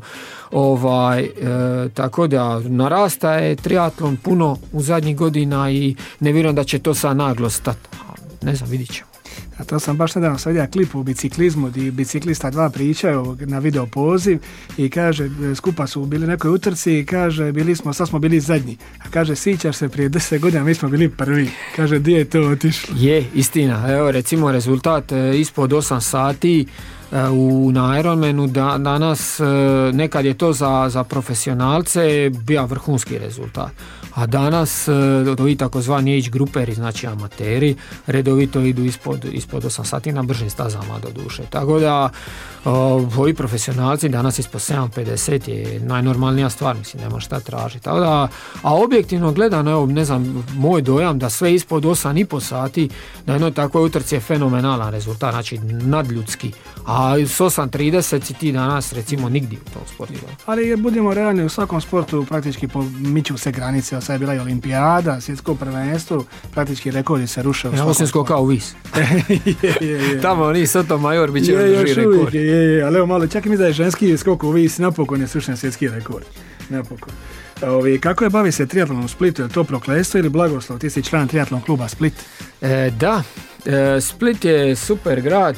Tako da narasta je triatlon puno u zadnjih godina i ne vjerujem da će to sad naglo stati. Ne znam, vidit ćemo. A to sam baš nedavno vidio klip u biciklizmu gdje biciklista dva pričaju na video poziv i kaže, skupa su bili nekoj utrci i kaže, sad smo bili zadnji. A kaže, sjećaš se, prije 10 godina mi smo bili prvi. Kaže, gdje je to otišlo? Je, istina. Evo, recimo rezultat ispod 8 sati na Ironmanu danas, nekad je to za profesionalce bio vrhunski rezultat. A danas ovi takozvani age gruperi, znači amateri, redovito idu ispod 8 sati na bržim stazama do duše. Tako da ovi profesionalci danas ispod 7.50 je najnormalnija stvar, mislim, nema šta tražiti. Tako da, a objektivno gledano, evo, ne znam, moj dojam da sve ispod 8,5 sati na jednoj takvoj utrci je fenomenalan rezultat, znači nadljudski. A s 8.30 ti danas recimo nigdje u tom sportu. Ali budemo realni, u svakom sportu praktički miču se granice. Sad je bila i olimpijada, svjetsko prvenstvo, praktički rekordi se ruše u svakom sportu. Osim skokao u vis. je. Tamo oni Sotomayor bit će drži rekord. Ali evo malo, čak i mi da je ženski skok u vis, napokon je srušen svjetski rekord. Napokon. Kako je bavi se triatlonom u Splitu? Je to prokletstvo ili blagoslov? Ti si član triatlon kluba Split. Da, Split je super grad.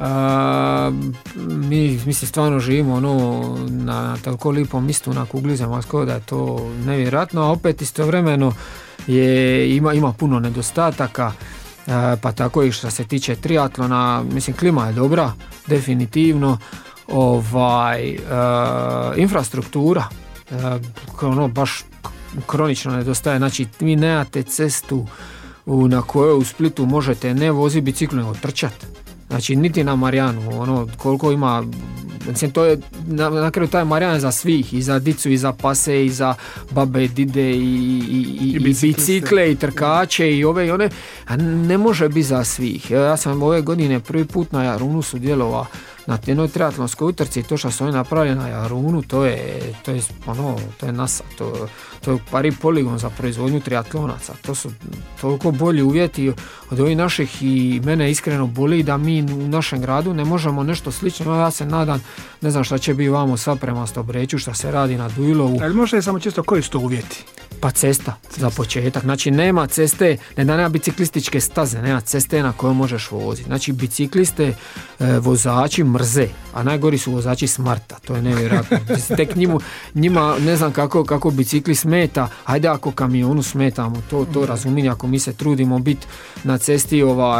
Mi se stvarno živimo na toliko lipom mjestu na kugli zemaljskoj da je to nevjerojatno, a opet istovremeno ima puno nedostataka, pa tako i što se tiče triatlona. Mislim, klima je dobra, definitivno, infrastruktura baš kronično nedostaje. Znači, vi nemate cestu na kojoj u Splitu možete ne voziti biciklu nego trčati. Znači, niti na Marijanu, koliko ima, mislim, to je na kraju taj Marijan za svih, i za dicu, i za pase, i za babe, i dide, i bicikle, i trkače, i ove i one, a ne može biti za svih. Ja sam ove godine prvi put na Jarunu sudjelovao na jednoj triatlonskoj utrci, to što su oni napravili na Jarunu, to je NASA, to je pari poligon za proizvodnju triatlonaca. To su toliko bolji uvjeti od ovih naših i mene iskreno boli da mi u našem gradu ne možemo nešto slično. Ja se nadam, ne znam šta će biti vamo sad prema Stobreću, šta se radi na Dujlovu. Ali može samo čisto koji su to uvjeti? Pa cesta za početak. Znači, nema ceste, nema biciklističke staze, nema ceste na kojoj možeš voziti. Znači, bicikliste vozači mrze, a najgori su vozači smarta, to je nevjerojatno. Tek njima ne znam kako bicikli smeta, ajde ako kamionu smetamo, to razumijem, ako mi se trudimo biti na cesti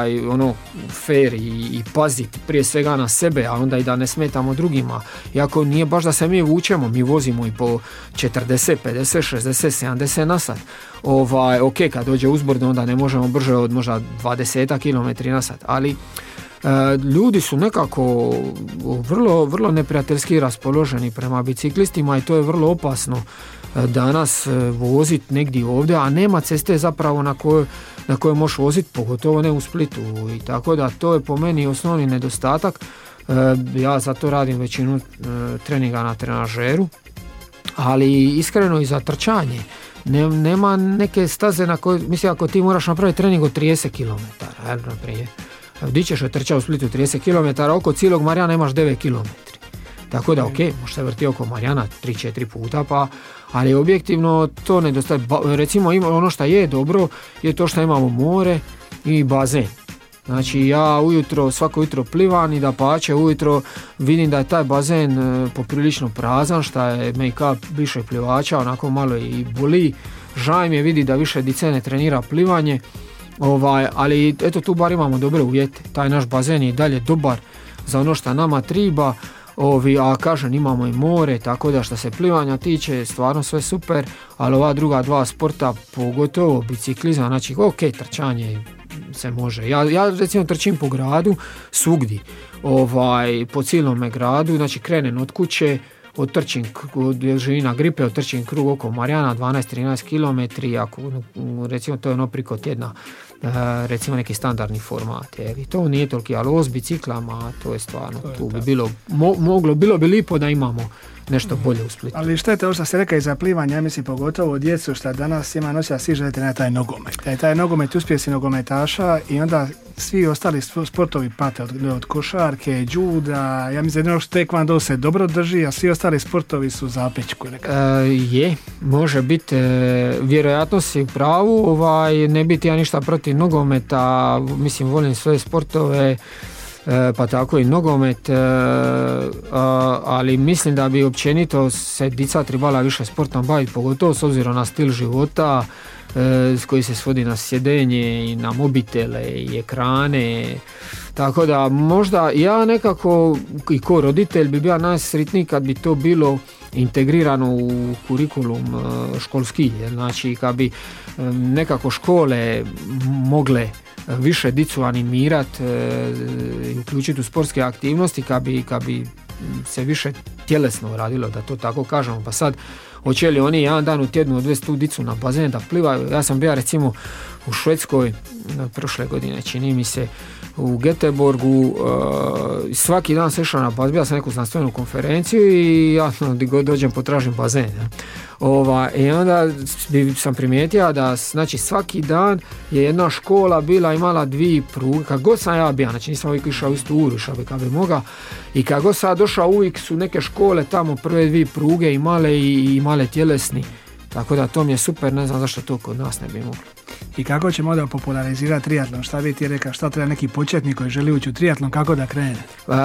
fair i paziti prije svega na sebe, a onda i da ne smetamo drugima. Iako nije baš da se mi vučemo, mi vozimo i po 40, 50, 60, 70 na sat. Ok, kad dođe uzbrdo onda ne možemo brže od možda 20 km na sat, ali ljudi su nekako vrlo, vrlo neprijateljski raspoloženi prema biciklistima i to je vrlo opasno danas voziti negdje ovdje, a nema ceste zapravo na kojoj možeš voziti, pogotovo ne u Splitu, i tako da to je po meni osnovni nedostatak. Ja zato radim većinu treninga na trenažeru, ali iskreno i za trčanje. Nema neke staze na koje, mislim, ako ti moraš napraviti trening od 30 km, naprimjer, gdje ćeš trčati u Splitu 30 km, oko cijelog Marijana imaš 9 km. Tako da, ok, možeš se vrti oko Marijana 3-4 puta, ali objektivno to nedostaje. Recimo, ono što je dobro je to što imamo more i bazen. Znači, ja svako jutro plivam i dapače ujutro vidim da je taj bazen poprilično prazan, što je make-up više plivača, onako malo i boli. Žaj mi je vidi da više dice ne trenira plivanje, ali eto, tu bar imamo dobre uvjete. Taj naš bazen je dalje dobar za ono što nama triba, a kažem, imamo i more, tako da što se plivanja tiče stvarno sve super, ali ova druga dva sporta, pogotovo biciklizam, znači ok, trčanje se može. Ja recimo trčim po gradu svugdje, po cijelome gradu, znači krenem od kuće, živim na Gripe, otrčim krug oko Marijana 12-13 km, ako recimo to je priko tjedna, recimo neki standardni format, i to nije toliki, ali ovo s biciklama, to je stvarno, tu bi bilo bi lipo da imamo nešto bolje u Splitu. Ali što je to što se rekao i za plivanje, ja mislim pogotovo djecu što danas ima noća svi želite na taj nogomet. Taj nogomet uspjesi nogometaša i onda svi ostali sportovi pate od košarke, džuda, ja mislim da tekvando se dobro drži, a svi ostali sportovi su zapečku. Može biti, vjerojatno si u pravu, ne biti ja ništa protiv nogometa, mislim volim sve sportove, pa tako i nogomet, ali mislim da bi općenito se dica trebala više sportom baviti, pogotovo s obzirom na stil života koji se svodi na sjedenje i na mobitele i ekrane, tako da možda ja nekako i ko roditelj bi bio najsretniji kad bi to bilo integrirano u kurikulum školski, znači kad bi nekako škole mogle više dicu animirati i uključiti u sportske aktivnosti kad bi se više tjelesno radilo, da to tako kažemo. Pa sad, hoće li oni jedan dan u tjednu odvesti tu dicu na bazen da plivaju? Ja sam bio recimo u Švedskoj prošle godine, čini mi se, u Göteborgu, svaki dan se išao na bazen, bio sam neku znanstvenu konferenciju i ja gdje god dođem potražim bazen. I onda sam primijetio da znači, svaki dan je jedna škola bila imala 2 pruge, kad god sam ja bio, znači nisam uvijek išao istu uru, išao bi kad bi mogao, i kad god sam došao uvijek su neke škole tamo prve 2 pruge imale tjelesni, tako da to mi je super, ne znam zašto to kod nas ne bi moglo. I kako ćemo onda popularizirati triatlon? Šta bi ti rekao, šta treba neki početnik koji želi ući u triatlon, kako da krene?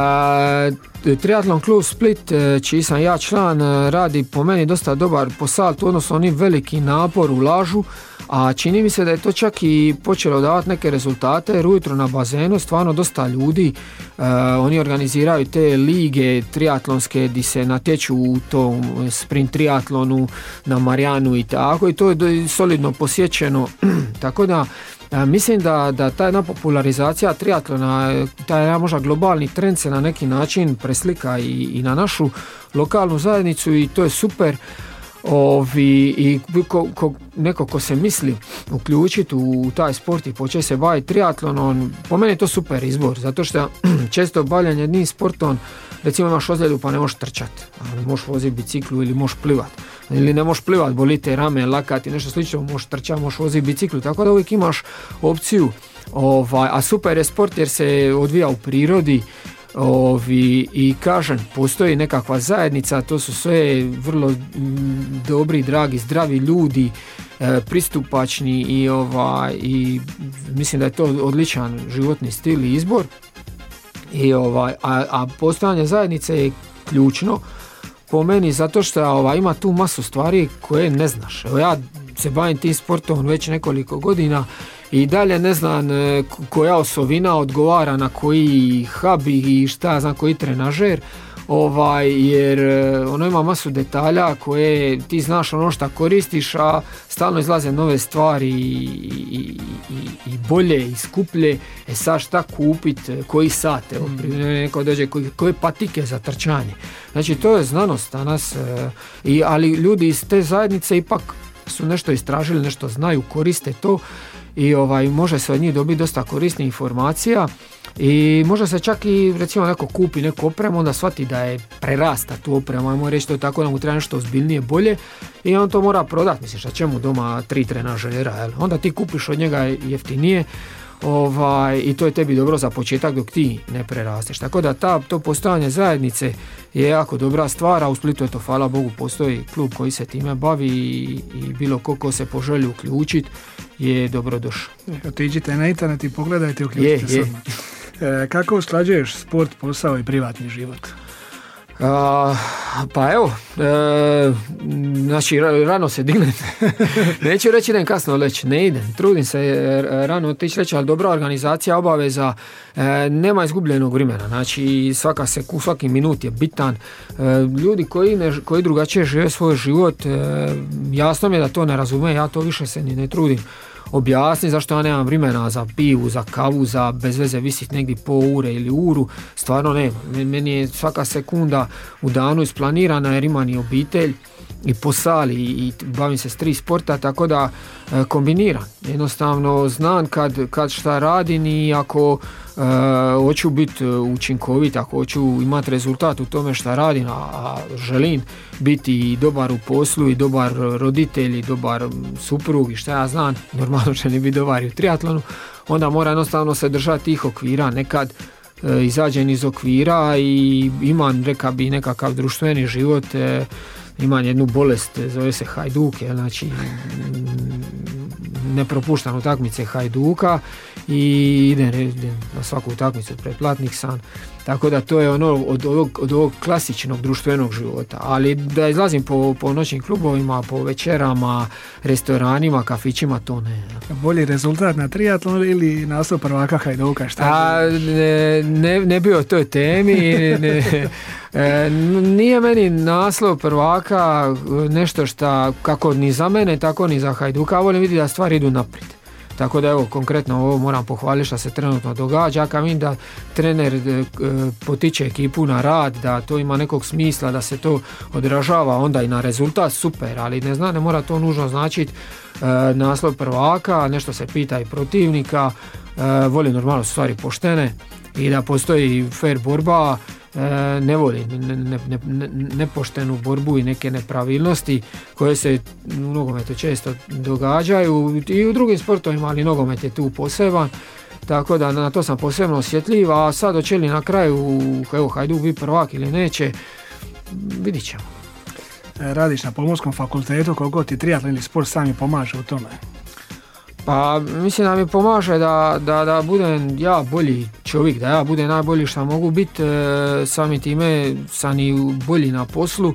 Triatlon klub Split, čiji sam ja član, radi po meni dosta dobar posao, odnosno oni veliki napor ulažu, a čini mi se da je to čak i počelo davati neke rezultate, jer ujutro na bazenu stvarno dosta ljudi, oni organiziraju te lige triatlonske gdje se natječu u tom sprint triatlonu na Marijanu i tako, i to je solidno posjećeno, tako da mislim da ta jedna popularizacija triatlona, taj možda globalni trend se na neki način preslika i na našu lokalnu zajednicu i to je super. I neko ko se misli uključiti u taj sport i početi se baviti triatlonom, po meni je to super izbor, zato što često bavljanje jednim sportom, recimo imaš ozljedu pa ne možeš trčati, ne možeš voziti biciklu ili možeš plivati, ili ne možeš plivati, boli te rame, lakat i nešto slično, možeš trčati, možeš voziti biciklu, tako da uvijek imaš opciju, a super je sport jer se odvija u prirodi. I kažem, postoji nekakva zajednica, to su sve vrlo dobri, dragi, zdravi ljudi, pristupačni i mislim da je to odličan životni stil i izbor. A postojanje zajednice je ključno po meni zato što ima tu masu stvari koje ne znaš. Ja se bavim tim sportom već nekoliko godina i dalje ne znam koja osovina odgovara na koji hub i šta znam koji trenažer, jer ono ima masu detalja koje ti znaš ono što koristiš, a stalno izlaze nove stvari i bolje i skuplje. Sad šta kupit, koji sat, neko dođe koje patike za trčanje. Znači to je znanost danas, ali ljudi iz te zajednice ipak su nešto istražili, nešto znaju, koriste to i može se od njih dobiti dosta korisnih informacija i može se čak i recimo neko kupi neku opremu, onda shvati da je prerasta tu opremu, ajmo reći to tako, da mu treba nešto ozbiljnije, bolje i on to mora prodati, misliš, a čemu doma 3 trenažera, onda ti kupiš od njega jeftinije i to je tebi dobro za početak dok ti ne prerasteš. Tako da to postojanje zajednice je jako dobra stvar, a u Splitu je to, hvala Bogu, postoji klub koji se time bavi i bilo ko se poželi uključiti je dobrodošao. Otiđite na internet i pogledajte, uključite se. Kako usklađuješ sport, posao i privatni život? Pa evo, znači rano se dignem, neću reći idem kasno leći, ne idem, trudim se rano otići leći, ali dobra organizacija, obaveza, nema izgubljenog vremena, znači svaki minut je bitan. Ljudi koji drugačije žive svoj život, jasno mi je da to ne razume, ja to više se ni ne trudim objasni zašto ja nemam vremena za pivu, za kavu, za bez veze visiti negdje po ure ili uru, stvarno nema. Meni je svaka sekunda u danu isplanirana jer imam i obitelj i posal i bavim se s 3 sporta, tako da kombiniram. Jednostavno znam kad šta radim i ako hoću biti učinkovit, ako hoću imati rezultat u tome šta radim, a želim biti i dobar u poslu i dobar roditelj i dobar suprug i šta ja znam, normalno želim biti dobar i u triatlonu, onda mora jednostavno se držati tih okvira. Nekad izađem iz okvira i imam, reka bi, nekakav društveni život, imam jednu bolest, zove se Hajduk, znači ne propuštam utakmice Hajduka i idem na svaku utakmicu, pretplatnik sam, tako da to je ono od ovog klasičnog društvenog života, ali da izlazim po noćnim klubovima, po večerama, restoranima, kafićima, to ne. Bolji rezultat na triatlonu ili naslov prvaka Hajduka? Ne bi o toj temi. Nije meni naslov prvaka nešto šta, kako ni za mene, tako ni za Hajduka. Volim vidjeti da stvari idu naprijed. Tako da evo, konkretno ovo moram pohvaliti što se trenutno događa. Kad vidim da trener potiče ekipu na rad, da to ima nekog smisla, da se to odražava onda i na rezultat, super, ali ne mora to nužno značiti naslov prvaka, nešto se pita i protivnika. Volim normalno stvari poštene i da postoji fair borba. Ne volim nepoštenu borbu i neke nepravilnosti koje se u nogometu često događaju i u drugim sportovima, ali nogomet je tu poseban, tako da na to sam posebno osjetljiv. A sad hoće li na kraju Hajduk biti prvak ili neće, vidit ćemo. Radiš na Pomorskom fakultetu, koliko ti triatlon ili sport sami pomaže u tome? Pa mislim da mi pomaže da budem ja bolji čovjek, da ja budem najbolji što mogu biti, sami time sam i bolji na poslu,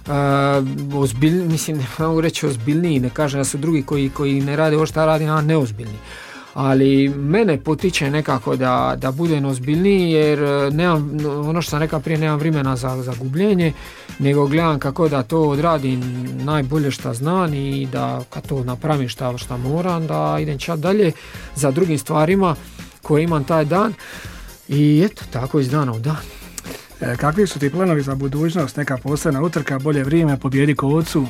mislim ne mogu reći ozbiljniji, ne kažem da su drugi koji ne rade ovo što radim, a neozbiljni. Ali mene potiče nekako da budem ozbiljniji, jer nemam, ono što sam rekao prije, nemam vremena za gubljenje, nego gledam kako da to odradim najbolje što znam i da kad to napravim šta moram, da idem čak dalje za drugim stvarima koje imam taj dan i eto, tako iz dana u dan. Kakvi su ti planovi za budućnost, neka posebna utrka, bolje vrijeme, pobjedi Kocu?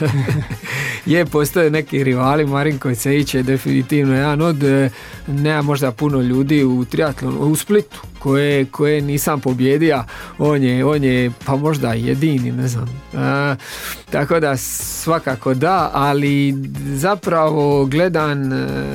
Postoje neki rivali, Marinko Cejić je definitivno jedan od, nema možda puno ljudi u triatlonu, u Splitu koje nisam pobjedio, on je pa možda jedini, ne znam. Tako da svakako da, ali zapravo gledam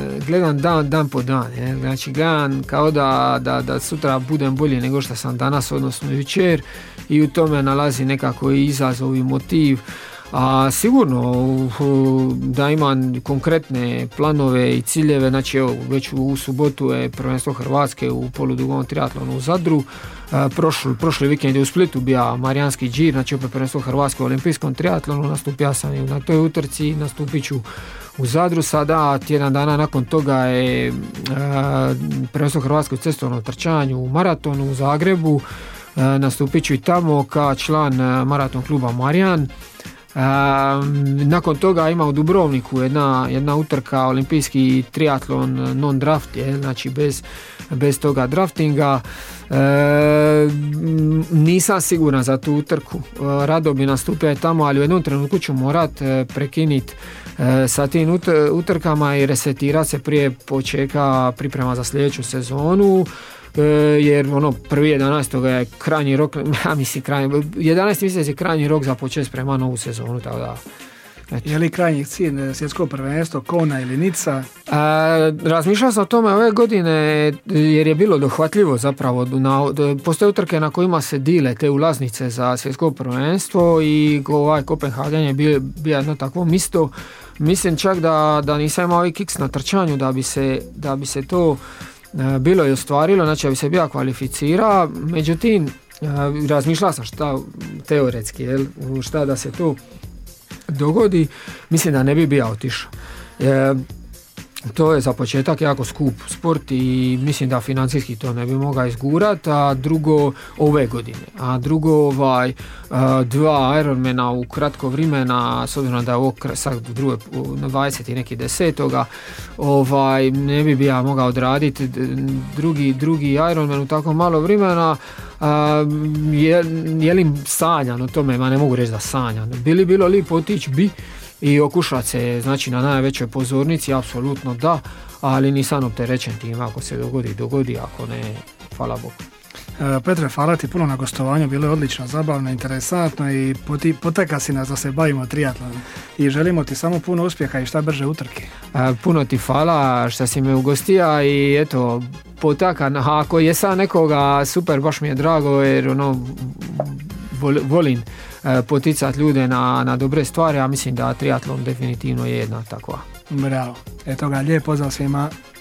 dan po dan. Znači gledam kao da sutra budem bolje nego što sam danas, odnosno jučer, i u tome nalazi nekako i izazov i motiv. A sigurno da imam konkretne planove i ciljeve, znači evo, već u subotu je prvenstvo Hrvatske u poludugom triatlonu u Zadru, prošli vikend je u Splitu bio Marijanski džir, znači opet prvenstvo Hrvatske u olimpijskom triatlonu, nastupio sam i na toj utrci, nastupit ću u Zadru sada, tjedan dana nakon toga je prvenstvo Hrvatske u cestovnom trčanju u maratonu u Zagrebu, nastupit ću i tamo kao član maraton kluba Marijan. Nakon toga ima u Dubrovniku jedna utrka, olimpijski triatlon non-draft, znači bez toga draftinga. Nisam siguran za tu utrku, rado bi nastupio tamo, ali u jednom trenutku ću morat prekiniti sa tim utrkama i resetirati se prije početka priprema za sljedeću sezonu, jer prvi 11. je krajnji rok, 11. mjesec je krajnji rok za početi sprema novu sezonu, tako da. Eto. Je li krajnji cilj svjetsko prvenstvo, Kona ili Nica? Razmišljao sam o tome ove godine jer je bilo dohvatljivo zapravo. Postoje utrke na kojima se dile te ulaznice za svjetsko prvenstvo i Kopenhagen je bio jedno takvo misto. Mislim čak da nisam imao ovaj kiks na trčanju da bi se to bilo i ostvarilo, znači da bi se bio kvalificirao. Međutim, razmišljao sam šta teoretski, šta da se to dogodi, mislim da ne bi bio otišao. To je za početak jako skup sport i mislim da financijski to ne bi mogao izgurati, a drugo ove godine. A drugo 2 Ironmana u kratko vremena, s obzirom da je ovo sad na 20 i neki 10. Ne bi ja mogao odraditi drugi Ironman u tako malo vremena. Je li sanjan o tome? Ma ne mogu reći da sanjan. Bilo lijepo otići bi i okušati se, znači na najvećoj pozornici, apsolutno da, ali nisam opterećen tim, ako se dogodi, ako ne, hvala Bogu. Petre, hvala ti puno na gostovanju, bilo je odlično, zabavno, interesantno i poteka si nas da se bavimo triatlonom i želimo ti samo puno uspjeha i šta brže utrke. Puno ti hvala što si me ugostija i eto, potaka, ako je sa nekoga super, baš mi je drago jer volim poticati ljude na dobre stvari, a mislim da triatlon definitivno je jedna takva. Bravo, eto ga, lijep pozdrav svima.